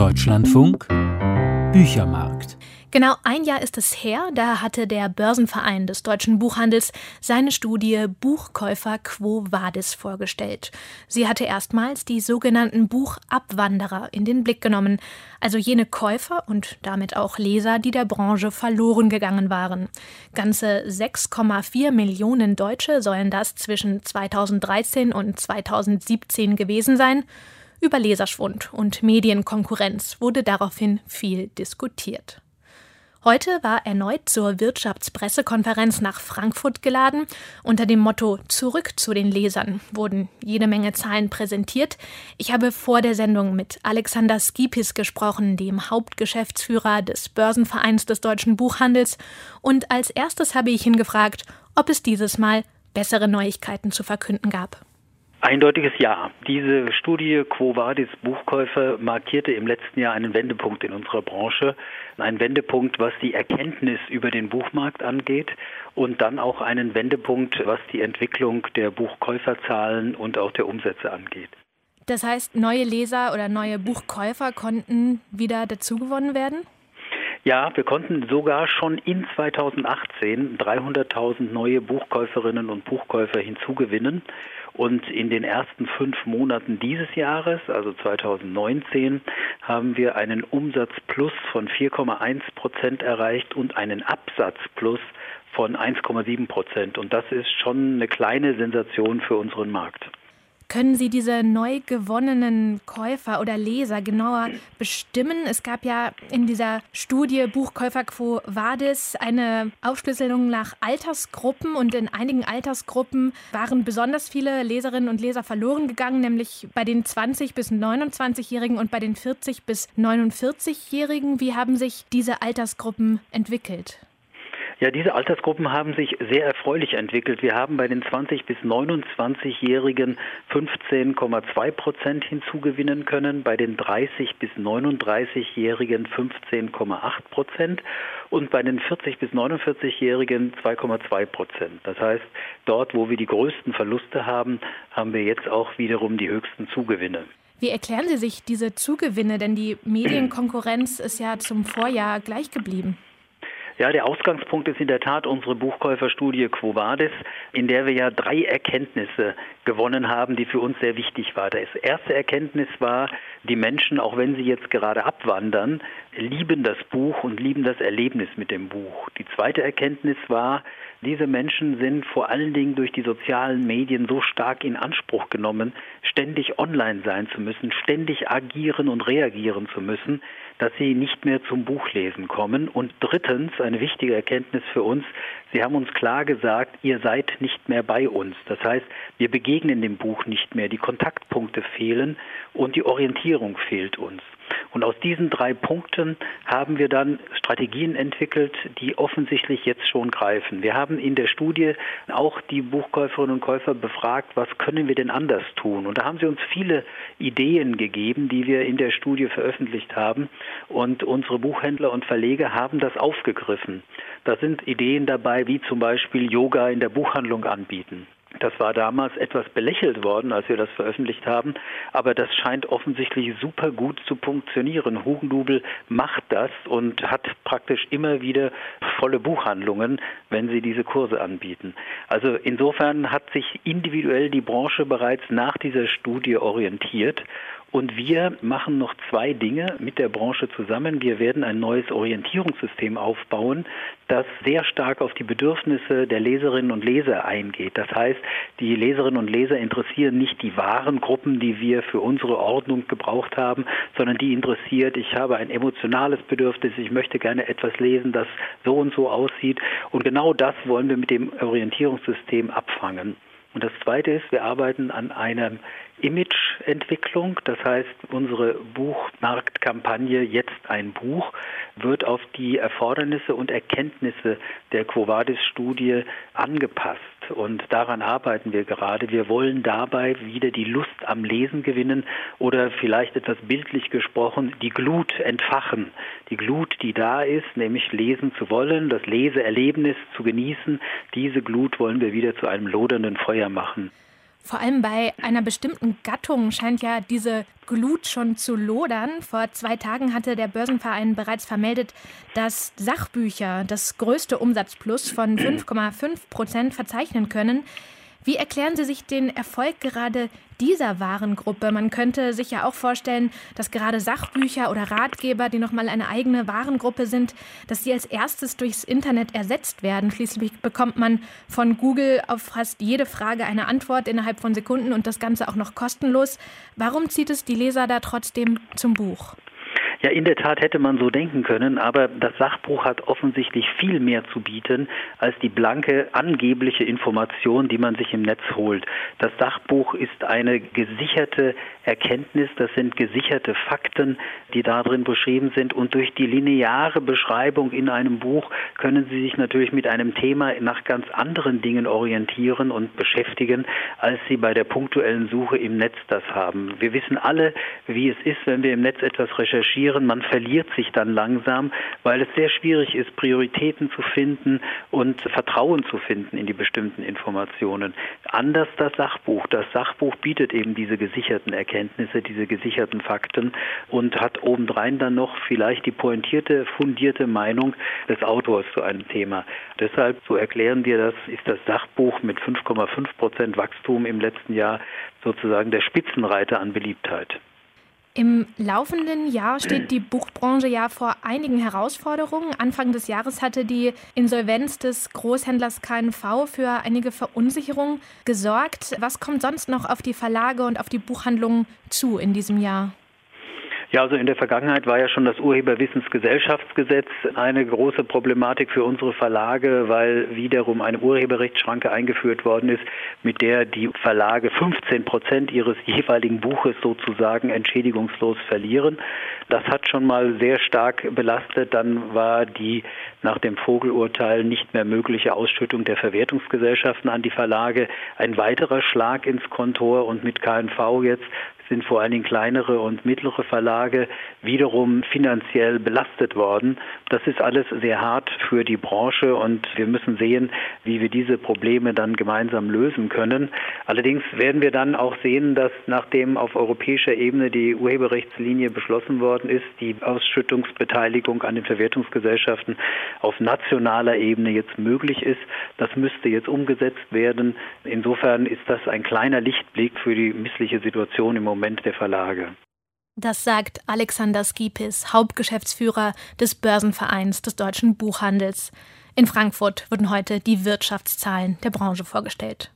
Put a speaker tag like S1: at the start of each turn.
S1: Deutschlandfunk Büchermarkt.
S2: Genau ein Jahr ist es her, da hatte der Börsenverein des deutschen Buchhandels seine Studie Buchkäufer Quo Vadis vorgestellt. Sie hatte erstmals die sogenannten Buchabwanderer in den Blick genommen, also jene Käufer und damit auch Leser, die der Branche verloren gegangen waren. Ganze 6,4 Millionen Deutsche sollen das zwischen 2013 und 2017 gewesen sein. Über Leserschwund und Medienkonkurrenz wurde daraufhin viel diskutiert. Heute war erneut zur Wirtschaftspressekonferenz nach Frankfurt geladen. Unter dem Motto »Zurück zu den Lesern« wurden jede Menge Zahlen präsentiert. Ich habe vor der Sendung mit Alexander Skipis gesprochen, dem Hauptgeschäftsführer des Börsenvereins des deutschen Buchhandels. Und als erstes habe ich ihn gefragt, ob es dieses Mal bessere Neuigkeiten zu verkünden gab.
S3: Eindeutiges Ja. Diese Studie Quo Vadis Buchkäufer markierte im letzten Jahr einen Wendepunkt in unserer Branche. Ein Wendepunkt, was die Erkenntnis über den Buchmarkt angeht und dann auch einen Wendepunkt, was die Entwicklung der Buchkäuferzahlen und auch der Umsätze angeht.
S2: Das heißt, neue Leser oder neue Buchkäufer konnten wieder dazugewonnen werden?
S3: Ja, wir konnten sogar schon in 2018 300.000 neue Buchkäuferinnen und Buchkäufer hinzugewinnen. Und in den ersten 5 Monaten dieses Jahres, also 2019, haben wir einen Umsatzplus von 4,1% erreicht und einen Absatzplus von 1,7%. Und das ist schon eine kleine Sensation für unseren Markt.
S2: Können Sie diese neu gewonnenen Käufer oder Leser genauer bestimmen? Es gab ja in dieser Studie Buchkäufer Quo Vadis eine Aufschlüsselung nach Altersgruppen und in einigen Altersgruppen waren besonders viele Leserinnen und Leser verloren gegangen, nämlich bei den 20- bis 29-Jährigen und bei den 40- bis 49-Jährigen. Wie haben sich diese Altersgruppen entwickelt?
S3: Ja, diese Altersgruppen haben sich sehr erfreulich entwickelt. Wir haben bei den 20- bis 29-Jährigen 15,2% hinzugewinnen können, bei den 30- bis 39-Jährigen 15,8% und bei den 40- bis 49-Jährigen 2,2%. Das heißt, dort, wo wir die größten Verluste haben, haben wir jetzt auch wiederum die höchsten Zugewinne.
S2: Wie erklären Sie sich diese Zugewinne? Denn die Medienkonkurrenz ist ja zum Vorjahr gleich geblieben.
S3: Ja, der Ausgangspunkt ist in der Tat unsere Buchkäuferstudie Quo Vadis, in der wir ja 3 Erkenntnisse gewonnen haben, die für uns sehr wichtig waren. Das erste Erkenntnis war, die Menschen, auch wenn sie jetzt gerade abwandern, lieben das Buch und lieben das Erlebnis mit dem Buch. Die zweite Erkenntnis war, diese Menschen sind vor allen Dingen durch die sozialen Medien so stark in Anspruch genommen, ständig online sein zu müssen, ständig agieren und reagieren zu müssen, dass sie nicht mehr zum Buchlesen kommen. Und drittens, eine wichtige Erkenntnis für uns, sie haben uns klar gesagt, ihr seid nicht mehr bei uns. Das heißt, wir begegnen dem Buch nicht mehr, die Kontaktpunkte fehlen und die Orientierung fehlt uns. Und aus diesen 3 Punkten haben wir dann Strategien entwickelt, die offensichtlich jetzt schon greifen. Wir haben in der Studie auch die Buchkäuferinnen und Käufer befragt, was können wir denn anders tun? Und da haben sie uns viele Ideen gegeben, die wir in der Studie veröffentlicht haben. Und unsere Buchhändler und Verleger haben das aufgegriffen. Da sind Ideen dabei, wie zum Beispiel Yoga in der Buchhandlung anbieten. Das war damals etwas belächelt worden, als wir das veröffentlicht haben, aber das scheint offensichtlich super gut zu funktionieren. Hugendubel macht das und hat praktisch immer wieder volle Buchhandlungen, wenn sie diese Kurse anbieten. Also insofern hat sich individuell die Branche bereits nach dieser Studie orientiert. Und wir machen noch 2 Dinge mit der Branche zusammen. Wir werden ein neues Orientierungssystem aufbauen, das sehr stark auf die Bedürfnisse der Leserinnen und Leser eingeht. Das heißt, die Leserinnen und Leser interessieren nicht die Warengruppen, die wir für unsere Ordnung gebraucht haben, sondern die interessiert, ich habe ein emotionales Bedürfnis, ich möchte gerne etwas lesen, das so und so aussieht. Und genau das wollen wir mit dem Orientierungssystem abfangen. Und das Zweite ist, wir arbeiten an einer Imageentwicklung. Das heißt, unsere Buchmarktkampagne Jetzt ein Buch wird auf die Erfordernisse und Erkenntnisse der Quo Vadis-Studie angepasst. Und daran arbeiten wir gerade. Wir wollen dabei wieder die Lust am Lesen gewinnen oder vielleicht etwas bildlich gesprochen, die Glut entfachen. Die Glut, die da ist, nämlich lesen zu wollen, das Leseerlebnis zu genießen, diese Glut wollen wir wieder zu einem lodernden Feuer machen.
S2: Vor allem bei einer bestimmten Gattung scheint ja diese Glut schon zu lodern. Vor 2 Tagen hatte der Börsenverein bereits vermeldet, dass Sachbücher das größte Umsatzplus von 5,5% verzeichnen können. Wie erklären Sie sich den Erfolg gerade dieser Warengruppe? Man könnte sich ja auch vorstellen, dass gerade Sachbücher oder Ratgeber, die nochmal eine eigene Warengruppe sind, dass sie als erstes durchs Internet ersetzt werden. Schließlich bekommt man von Google auf fast jede Frage eine Antwort innerhalb von Sekunden und das Ganze auch noch kostenlos. Warum zieht es die Leser da trotzdem zum Buch?
S3: Ja, in der Tat hätte man so denken können, aber das Sachbuch hat offensichtlich viel mehr zu bieten als die blanke angebliche Information, die man sich im Netz holt. Das Sachbuch ist eine gesicherte Erkenntnis, das sind gesicherte Fakten, die darin beschrieben sind, und durch die lineare Beschreibung in einem Buch können Sie sich natürlich mit einem Thema nach ganz anderen Dingen orientieren und beschäftigen, als Sie bei der punktuellen Suche im Netz das haben. Wir wissen alle, wie es ist, wenn wir im Netz etwas recherchieren. Man verliert sich dann langsam, weil es sehr schwierig ist, Prioritäten zu finden und Vertrauen zu finden in die bestimmten Informationen. Anders das Sachbuch. Das Sachbuch bietet eben diese gesicherten Erkenntnisse, diese gesicherten Fakten und hat obendrein dann noch vielleicht die pointierte, fundierte Meinung des Autors zu einem Thema. Deshalb, so erklären wir das, ist das Sachbuch mit 5,5% Wachstum im letzten Jahr sozusagen der Spitzenreiter an Beliebtheit.
S2: Im laufenden Jahr steht die Buchbranche ja vor einigen Herausforderungen. Anfang des Jahres hatte die Insolvenz des Großhändlers K&V für einige Verunsicherung gesorgt. Was kommt sonst noch auf die Verlage und auf die Buchhandlungen zu in diesem Jahr?
S3: Ja, also in der Vergangenheit war ja schon das Urheberwissensgesellschaftsgesetz eine große Problematik für unsere Verlage, weil wiederum eine Urheberrechtsschranke eingeführt worden ist, mit der die Verlage 15% ihres jeweiligen Buches sozusagen entschädigungslos verlieren. Das hat schon mal sehr stark belastet. Dann war die nach dem Vogel-Urteil nicht mehr mögliche Ausschüttung der Verwertungsgesellschaften an die Verlage ein weiterer Schlag ins Kontor, und mit K&V jetzt sind vor allen Dingen kleinere und mittlere Verlage wiederum finanziell belastet worden. Das ist alles sehr hart für die Branche und wir müssen sehen, wie wir diese Probleme dann gemeinsam lösen können. Allerdings werden wir dann auch sehen, dass nachdem auf europäischer Ebene die Urheberrechtslinie beschlossen worden ist, die Ausschüttungsbeteiligung an den Verwertungsgesellschaften auf nationaler Ebene jetzt möglich ist. Das müsste jetzt umgesetzt werden. Insofern ist das ein kleiner Lichtblick für die missliche Situation im Moment der Verlage.
S2: Das sagt Alexander Skipis, Hauptgeschäftsführer des Börsenvereins des deutschen Buchhandels. In Frankfurt wurden heute die Wirtschaftszahlen der Branche vorgestellt.